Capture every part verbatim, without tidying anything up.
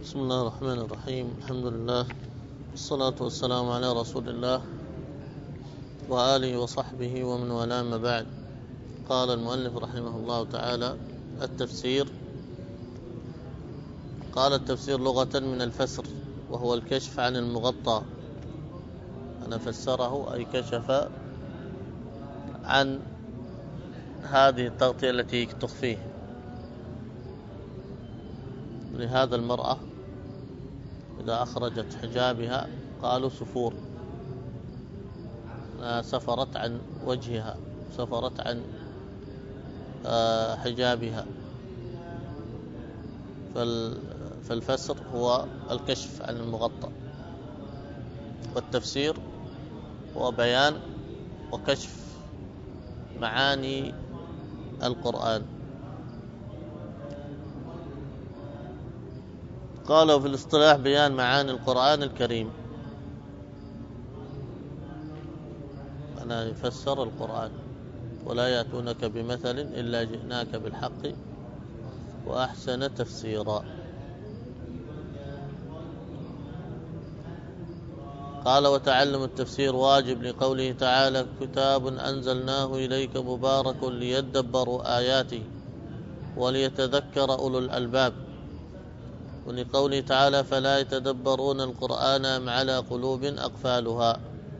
بسم الله الرحمن الرحيم. الحمد لله والصلاة والسلام على رسول الله وآله وصحبه ومن والاه، ما بعد. قال المؤلف رحمه الله تعالى: التفسير. قال: التفسير لغة من الفسر، وهو الكشف عن المغطى. أنا فسره أي كشف عن هذه التغطية التي تخفيه. لهذا المرأة إذا أخرجت حجابها قالوا سفور، سفرت عن وجهها، سفرت عن حجابها. فالفسر هو الكشف عن المغطى، والتفسير هو بيان وكشف معاني القرآن. قالوا في الاصطلاح: بيان معاني القرآن الكريم، أنا يفسر القرآن. ولا يأتونك بمثل إلا جئناك بالحق وأحسن تفسيرا. قال: وتعلم التفسير واجب لقوله تعالى: كتاب أنزلناه إليك مبارك ليدبروا آياته وليتذكر أولو الألباب. ولقوله تعالى: فلا يتدبرون القرآن أم على قلوب أقفالها.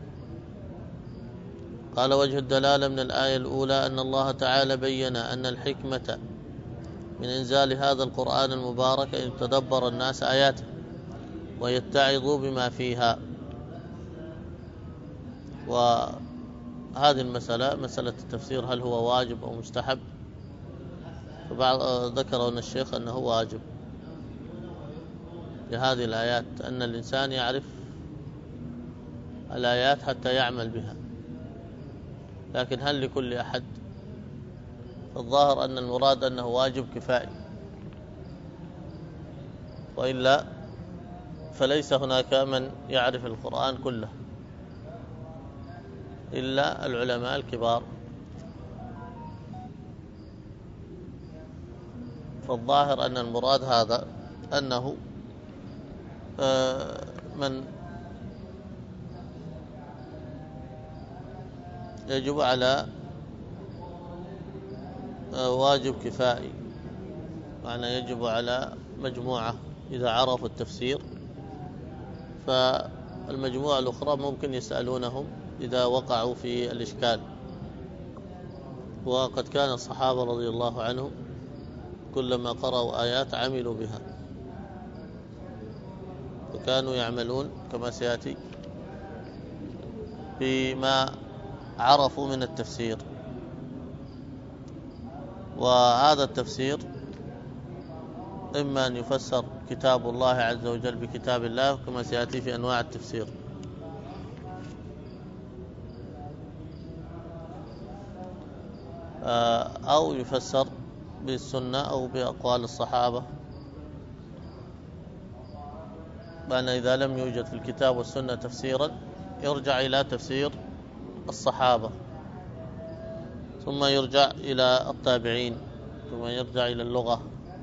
قال: وجه الدلالة من الآية الأولى أن الله تعالى بين أن الحكمة من إنزال هذا القرآن المبارك أن يتدبر الناس آياته ويتعظوا بما فيها. وهذه المسألة، مسألة التفسير، هل هو واجب أو مستحب؟ فبعض ذكر أن الشيخ أنه واجب لهذه الآيات، أن الإنسان يعرف الآيات حتى يعمل بها. لكن هل لكل أحد؟ الظاهر أن المراد أنه واجب كفائي، وإلا فليس هناك من يعرف القرآن كله إلا العلماء الكبار. فالظاهر أن المراد هذا، أنه من يجب على واجب كفائي، معنى يجب على مجموعة إذا عرفوا التفسير، فالمجموعة الأخرى ممكن يسألونهم إذا وقعوا في الإشكال. وقد كان الصحابة رضي الله عنهم كلما قرأوا آيات عملوا بها، وكانوا يعملون كما سيأتي بما عرفوا من التفسير. وهذا التفسير إما أن يفسر كتاب الله عز وجل بكتاب الله كما سيأتي في أنواع التفسير، أو يفسر بالسنة أو بأقوال الصحابة. بأن إذا لم يوجد في الكتاب والسنة تفسيرا يرجع إلى تفسير الصحابة، ثم يرجع إلى التابعين، ثم يرجع إلى اللغة.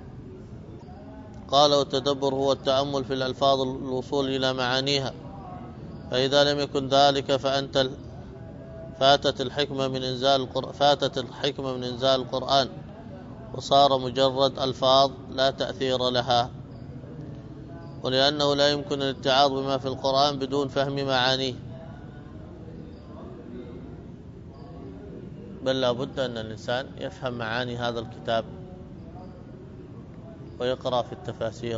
قال: والتدبر هو التأمل في الألفاظ الوصول إلى معانيها، فإذا لم يكن ذلك فأنت فاتت الحكمة من إنزال القرآن فاتت الحكمة من إنزال القرآن وصار مجرد ألفاظ لا تأثير لها. ولأنه لا يمكن الاتعاظ بما في القرآن بدون فهم معانيه، بل لا بد أن الإنسان يفهم معاني هذا الكتاب ويقرأ في التفاسير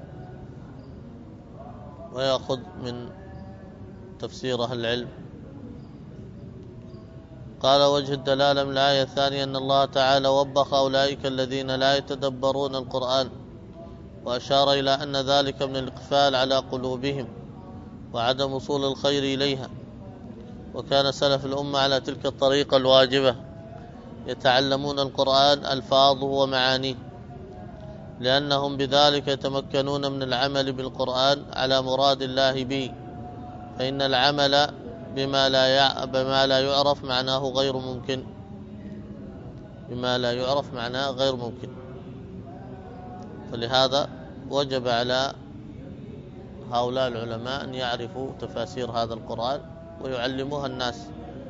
ويأخذ من تفسير أهل العلم. قال: وجه الدلالة من الآية الثانية أن الله تعالى وبخ أولئك الذين لا يتدبرون القرآن، وأشار إلى أن ذلك من الإقفال على قلوبهم وعدم وصول الخير إليها. وكان سلف الأمة على تلك الطريقة الواجبة، يتعلمون القرآن ألفاظه ومعانيه، لأنهم بذلك يتمكنون من العمل بالقرآن على مراد الله به، فإن العمل بما لا بما لا يعرف معناه غير ممكن بما لا يعرف معناه غير ممكن. فلهذا وجب على هؤلاء العلماء أن يعرفوا تفاسير هذا القرآن ويعلموها الناس.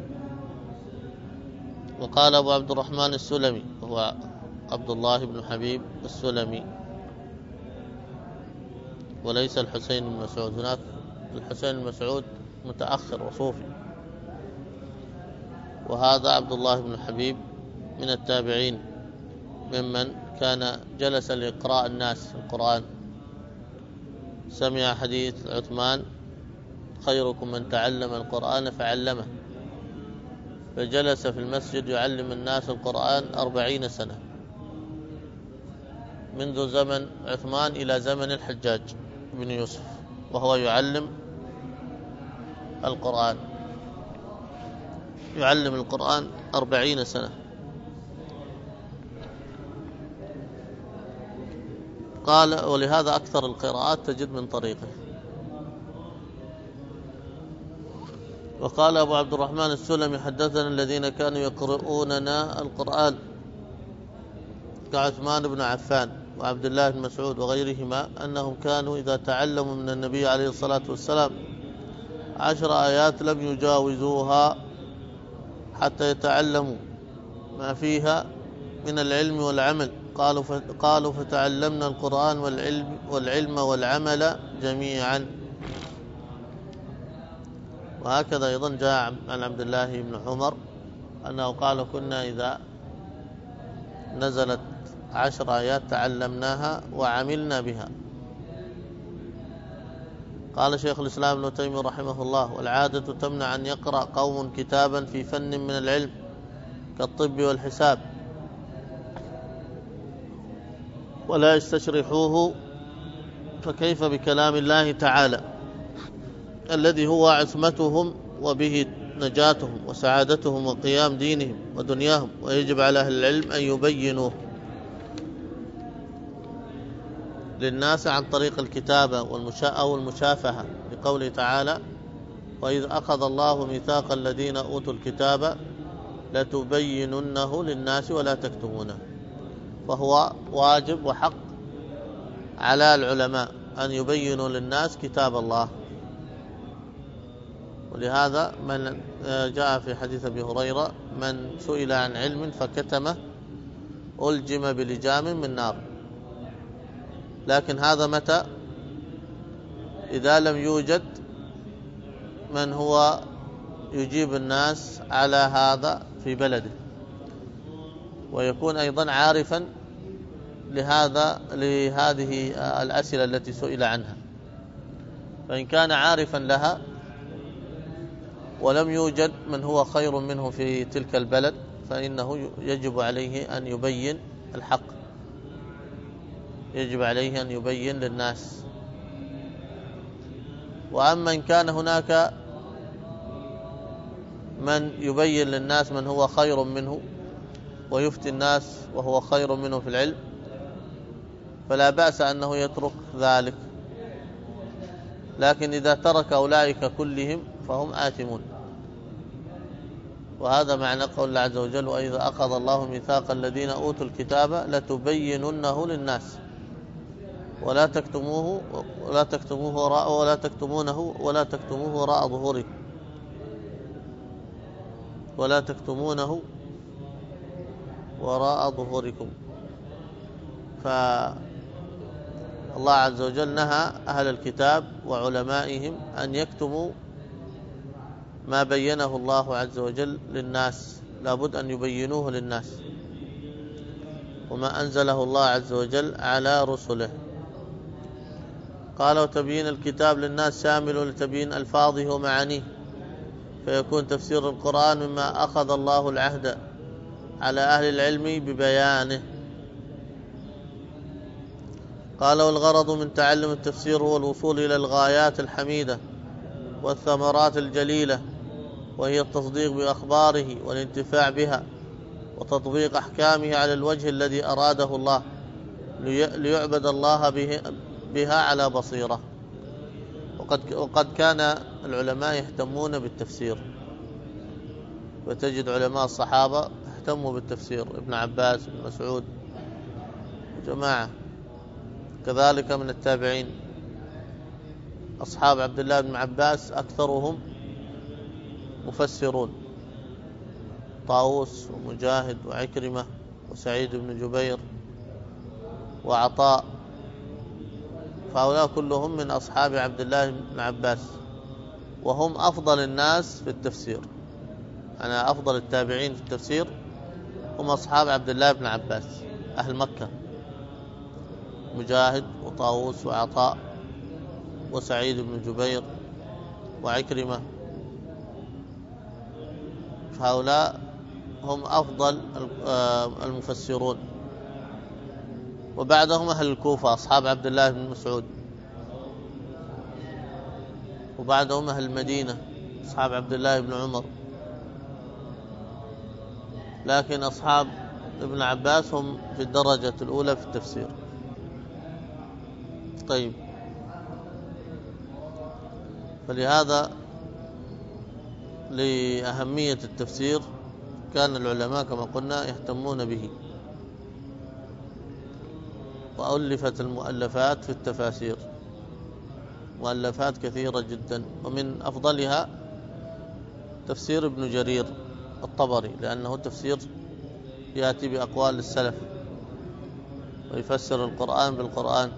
وقال أبو عبد الرحمن السلمي، هو عبد الله بن حبيب السلمي وليس الحسين بن مسعود، هناك الحسين بن مسعود متأخر وصوفي، وهذا عبد الله بن حبيب من التابعين ممن كان جلس لإقراء الناس القرآن. سمع حديث عثمان: خيركم من تعلم القرآن فعلمه، فجلس في المسجد يعلم الناس القرآن أربعين سنة، منذ زمن عثمان إلى زمن الحجاج بن يوسف، وهو يعلم القرآن يعلم القرآن أربعين سنة. قال: ولهذا أكثر القراءات تجد من طريقه. وقال أبو عبد الرحمن السلمي: حدثنا الذين كانوا يقرؤوننا القرآن كعثمان بن عفان وعبد الله بن مسعود وغيرهما، أنهم كانوا إذا تعلموا من النبي عليه الصلاة والسلام عشر آيات لم يجاوزوها حتى يتعلموا ما فيها من العلم والعمل. قالوا قالوا فتعلمنا القرآن والعلم والعلم والعمل جميعا. وهكذا أيضا جاء عن عبد الله بن عمر أنه قال: كنا إذا نزلت عشر آيات تعلمناها وعملنا بها. قال شيخ الإسلام ابن تيمية رحمه الله: والعادة تمنع أن يقرأ قوم كتابا في فن من العلم كالطب والحساب ولا يستشرحوه، فكيف بكلام الله تعالى الذي هو عصمتهم وبه نجاتهم وسعادتهم وقيام دينهم ودنياهم، ويجب على أهل العلم أن يبينوه للناس عن طريق الكتابة أو المشافهة، لقوله تعالى: وإذ أخذ الله ميثاق الذين أوتوا الكتاب لتبيننه للناس ولا تكتمونه. فهو واجب وحق على العلماء أن يبينوا للناس كتاب الله. ولهذا من جاء في حديث أبي هريرة: من سئل عن علم فكتمه ألجم بلجام من نار. لكن هذا متى؟ إذا لم يوجد من هو يجيب الناس على هذا في بلده، ويكون أيضا عارفا لهذا لهذه الأسئلة التي سئل عنها. فإن كان عارفا لها ولم يوجد من هو خير منه في تلك البلد، فإنه يجب عليه أن يبين الحق، يجب عليه أن يبين للناس. وأما إن كان هناك من يبين للناس من هو خير منه ويفتي الناس وهو خير منه في العلم، فلا بأس أنه يترك ذلك. لكن إذا ترك أولئك كلهم فهم آثمون. وهذا معنى قول الله عز وجل: وإذا أخذ الله ميثاق الذين أوتوا الكتاب لتبيننه للناس ولا تكتموه ولا تكتموه وراء ولا تكتمونه ولا تكتموه وراء ظهوركم ولا تكتمونه وراء ظهوركم. فالله عز وجل نهى أهل الكتاب وعلمائهم أن يكتموا ما بينه الله عز وجل للناس، لابد أن يبينوه للناس، وما أنزله الله عز وجل على رسله. قال: وتبيين الكتاب للناس شامل لتبيين ألفاظه ومعانيه، فيكون تفسير القرآن مما أخذ الله العهد على أهل العلم ببيانه. قال: والغرض من تعلم التفسير هو الوصول إلى الغايات الحميدة والثمرات الجليلة، وهي التصديق بأخباره والانتفاع بها وتطبيق أحكامه على الوجه الذي أراده الله، ليعبد الله بها على بصيرة. وقد, وقد كان العلماء يهتمون بالتفسير، وتجد علماء الصحابة اهتموا بالتفسير، ابن عباس، ابن مسعود، جماعة، كذلك من التابعين. أصحاب عبد الله بن عباس أكثرهم مفسرون، طاووس ومجاهد وعكرمة وسعيد بن جبير وعطاء، فهؤلاء كلهم من أصحاب عبد الله بن عباس، وهم أفضل الناس في التفسير. أنا أفضل التابعين في التفسير هم أصحاب عبد الله بن عباس أهل مكة، مجاهد وطاووس وعطاء وسعيد بن جبير وعكرمة، فهؤلاء هم أفضل المفسرون. وبعدهم أهل الكوفة أصحاب عبد الله بن مسعود، وبعدهم أهل المدينة أصحاب عبد الله بن عمر، لكن أصحاب ابن عباس هم في الدرجة الأولى في التفسير. طيب، فلهذا لأهمية التفسير كان العلماء كما قلنا يهتمون به، وألفت المؤلفات في التفاسير، مؤلفات كثيرة جدا، ومن أفضلها تفسير ابن جرير الطبري، لأنه تفسير يأتي بأقوال السلف ويفسر القرآن بالقرآن.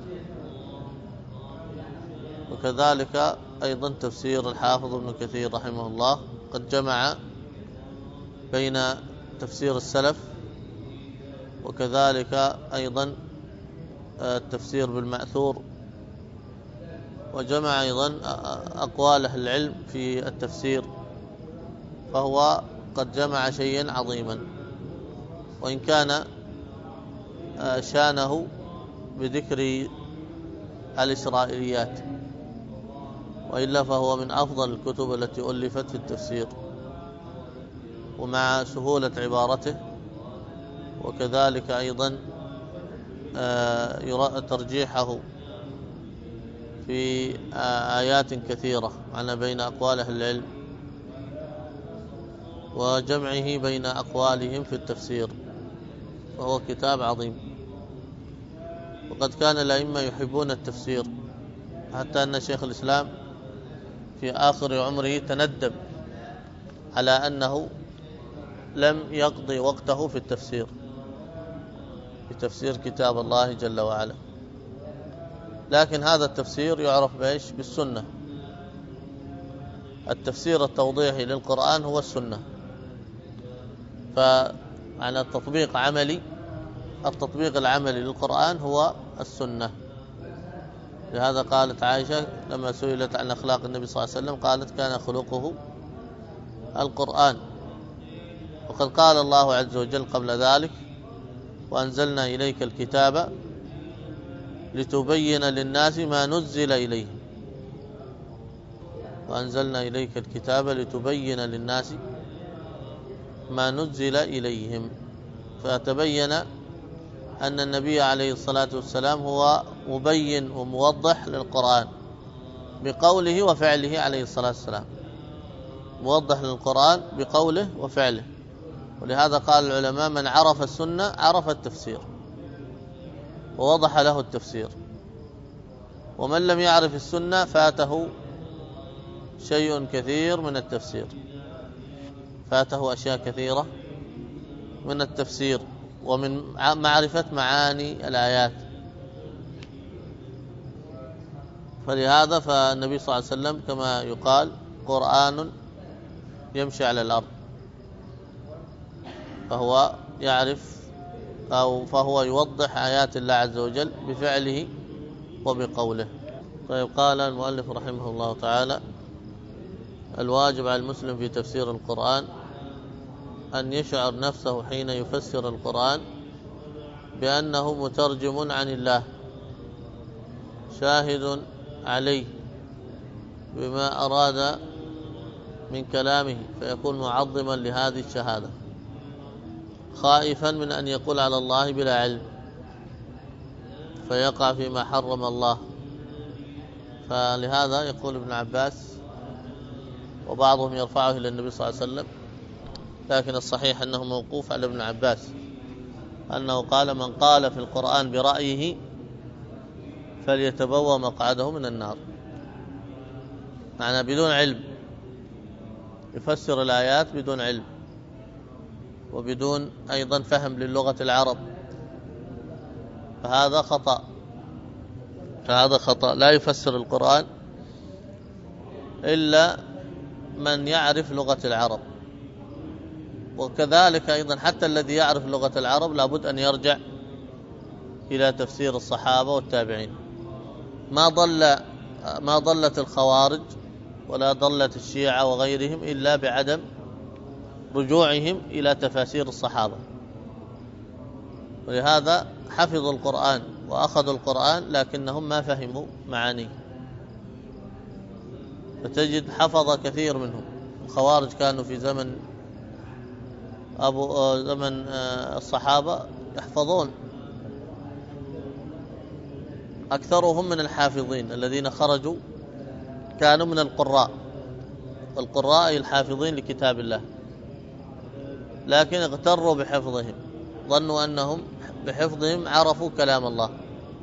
وكذلك أيضا تفسير الحافظ ابن كثير رحمه الله قد جمع بين تفسير السلف وكذلك أيضا التفسير بالمأثور، وجمع أيضا أقوال أهل العلم في التفسير، فهو قد جمع شيئا عظيما، وإن كان شانه بذكر الإسرائيليات، وإلا فهو من أفضل الكتب التي ألفت في التفسير، ومع سهولة عبارته، وكذلك أيضا يرى ترجيحه في آيات كثيرة معنا بين أقوال أهل العلم، وجمعه بين أقوالهم في التفسير، فهو كتاب عظيم. وقد كان الأئمة يحبون التفسير، حتى أن شيخ الإسلام في آخر عمره تندب على أنه لم يقضي وقته في التفسير، في تفسير كتاب الله جل وعلا. لكن هذا التفسير يعرف بإيش؟ بالسنة. التفسير التوضيحي للقرآن هو السنة، فعلى التطبيق عملي، التطبيق العملي للقرآن هو السنة. لهذا قالت عائشة لما سئلت عن أخلاق النبي صلى الله عليه وسلم قالت كان خلقه القرآن. وقد قال الله عز وجل قبل ذلك وأنزلنا إليك الكتاب لتبين للناس ما نزل إليهم، وأنزلنا إليك الكتاب لتبين للناس ما نزل إليهم. فتبين أن النبي عليه الصلاة والسلام هو مبين وموضح للقرآن بقوله وفعله عليه الصلاة والسلام، موضح للقرآن بقوله وفعله. ولهذا قال العلماء من عرف السنة عرف التفسير ووضح له التفسير، ومن لم يعرف السنة فاته شيء كثير من التفسير، فاته أشياء كثيرة من التفسير ومن معرفة معاني الآيات. فلهذا فالنبي صلى الله عليه وسلم كما يقال قرآن يمشي على الأرض، فهو يعرف أو فهو يوضح آيات الله عز وجل بفعله وبقوله. طيب، قال المؤلف رحمه الله تعالى: الواجب على المسلم في تفسير القرآن أن يشعر نفسه حين يفسر القرآن بأنه مترجم عن الله شاهد عليه بما أراد من كلامه، فيكون معظما لهذه الشهادة، خائفا من أن يقول على الله بلا علم فيقع فيما حرم الله. فلهذا يقول ابن عباس، وبعضهم يرفعه إلى النبي صلى الله عليه وسلم، لكن الصحيح أنه موقوف على ابن عباس، أنه قال: من قال في القرآن برأيه فليتبوأ مقعده من النار. معنى بدون علم، يفسر الآيات بدون علم وبدون أيضا فهم للغة العرب، فهذا خطأ. فهذا خطأ، لا يفسر القرآن إلا من يعرف لغة العرب. وكذلك أيضا حتى الذي يعرف لغة العرب لابد أن يرجع إلى تفسير الصحابة والتابعين. ما ضل ما ضلت الخوارج ولا ضلت الشيعة وغيرهم إلا بعدم رجوعهم إلى تفاسير الصحابة. ولهذا حفظوا القرآن وأخذوا القرآن لكنهم ما فهموا معانيه، فتجد حفظ كثير منهم. الخوارج كانوا في زمن أبو زمن الصحابة يحفظون، أكثرهم من الحافظين الذين خرجوا كانوا من القراء، والقراء الحافظين لكتاب الله، لكن اغتروا بحفظهم، ظنوا أنهم بحفظهم عرفوا كلام الله.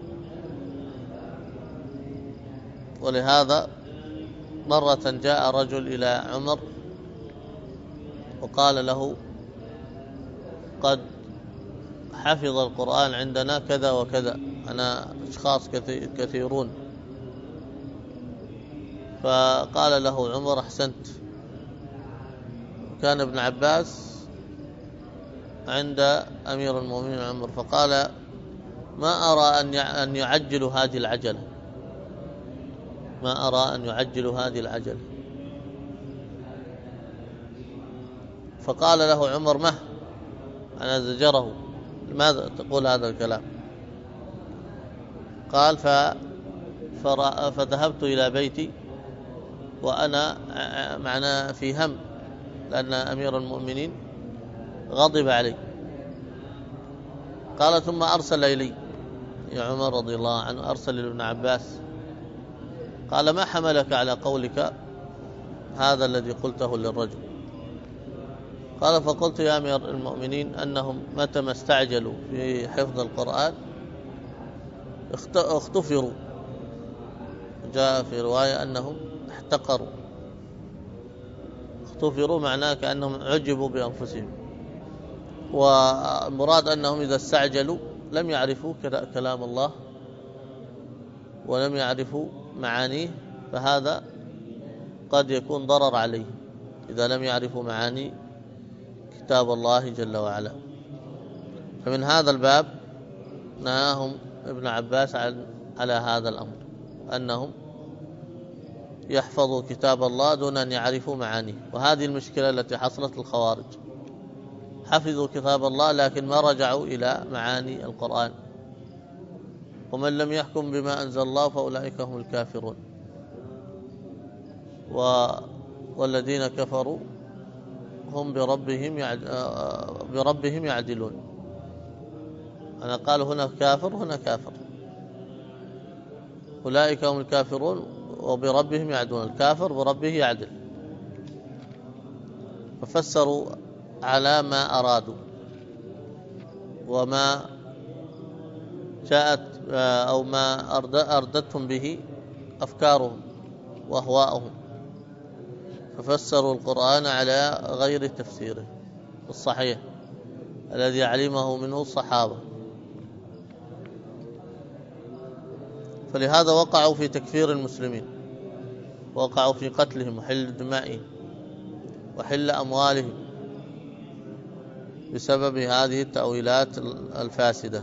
ولهذا مرة جاء رجل إلى عمر وقال له: قد حفظ القرآن عندنا كذا وكذا، أنا أشخاص كثيرون. فقال له عمر: أحسنت. كان ابن عباس عند أمير المؤمنين عمر، فقال: ما أرى أن يعجلوا هذه العجلة، ما أرى أن يعجلوا هذه العجلة. فقال له عمر: مه، أنا زجره، لماذا تقول هذا الكلام؟ قال: فذهبت إلى بيتي وأنا معنا في هم، لأن أمير المؤمنين غضب علي. قال: ثم أرسل إلي يا عمر رضي الله عنه، أرسل لابن عباس قال: ما حملك على قولك هذا الذي قلته للرجل؟ قال: فقلت يا أمير المؤمنين أنهم متى ما استعجلوا في حفظ القرآن اختفروا. جاء في رواية أنهم احتقروا. اختفروا معناه كأنهم عجبوا بأنفسهم، والمراد أنهم إذا استعجلوا لم يعرفوا كلام الله ولم يعرفوا معانيه، فهذا قد يكون ضرر عليه إذا لم يعرفوا معاني كتاب الله جل وعلا. فمن هذا الباب نهاهم ابن عباس على هذا الأمر، أنهم يحفظوا كتاب الله دون أن يعرفوا معانيه. وهذه المشكلة التي حصلت للخوارج، حفظوا كتاب الله لكن ما رجعوا إلى معاني القرآن. ومن لم يحكم بما أنزل الله فأولئك هم الكافرون، و... والذين كفروا هم بربهم يعد... بربهم يعدلون. أنا قال هنا كافر هنا كافر، أولئك هم الكافرون وبربهم يعدلون، الكافر بربه يعدل، ففسروا على ما أرادوا وما جاءت أو ما أردتهم به أفكارهم وأهواءهم، ففسروا القرآن على غير تفسيره الصحيح الذي علمه منه الصحابة. فلهذا وقعوا في تكفير المسلمين، وقعوا في قتلهم وحل دمائهم وحل أموالهم بسبب هذه التأويلات الفاسدة.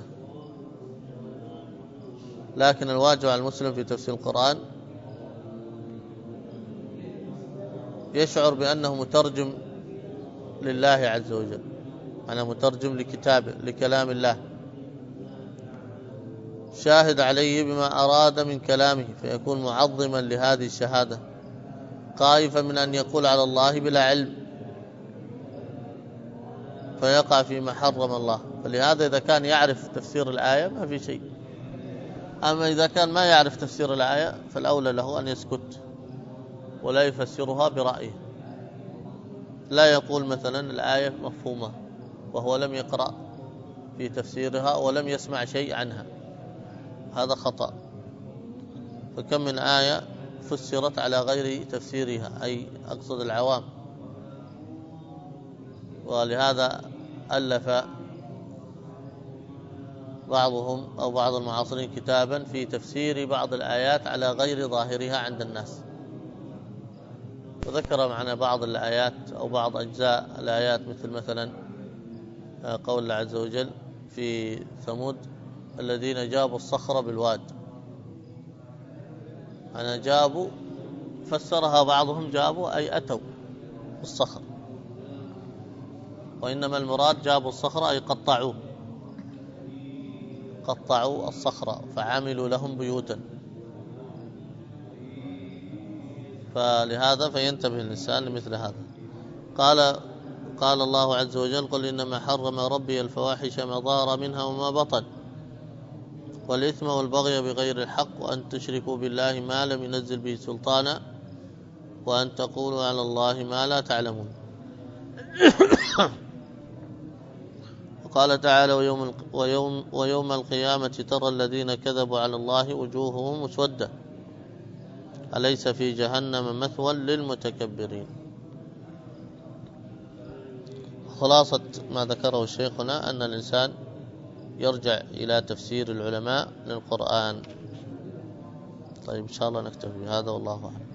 لكن الواجب على المسلم في تفسير القرآن يشعر بأنه مترجم لله عز وجل، أنا مترجم لكتابه لكلام الله، شاهد عليه بما أراد من كلامه، فيكون معظما لهذه الشهادة، خائفا من أن يقول على الله بلا علم فيقع فيما حرم الله. فلهذا إذا كان يعرف تفسير الآية ما في شيء، أما إذا كان ما يعرف تفسير الآية فالأولى له أن يسكت ولا يفسرها برأيه، لا يقول مثلا الآية مفهومة وهو لم يقرأ في تفسيرها ولم يسمع شيء عنها، هذا خطأ. فكم من آية فسرت على غير تفسيرها، أي أقصد العوام. ولهذا ألف بعضهم أو بعض المعاصرين كتابا في تفسير بعض الآيات على غير ظاهرها عند الناس، وذكر معنا بعض الآيات أو بعض أجزاء الآيات، مثل مثلا قول الله عز وجل في ثمود الذين جابوا الصخر بالواد. أنا جابوا فسرها بعضهم جابوا أي أتوا الصخر، وإنما المراد جابوا الصخر أي قطعوه، قطعوا الصخرة فعملوا لهم بيوتا. فلهذا فينتبه الإنسان لمثل هذا. قال قال الله عز وجل قل إنما حرم ربي الفواحش ما ظهر منها وما بطن والإثم والبغي بغير الحق وأن تشركوا بالله ما لم ينزل به سلطانا وأن تقولوا على الله ما لا تعلمون. وقال تعالى ويوم, ويوم, ويوم القيامة ترى الذين كذبوا على الله وجوههم مسودة أليس في جهنم مثوى للمتكبرين. خلاصة ما ذكره شيخنا أن الإنسان يرجع إلى تفسير العلماء للقرآن. طيب إن شاء الله نكتفي بهذا والله أعلم.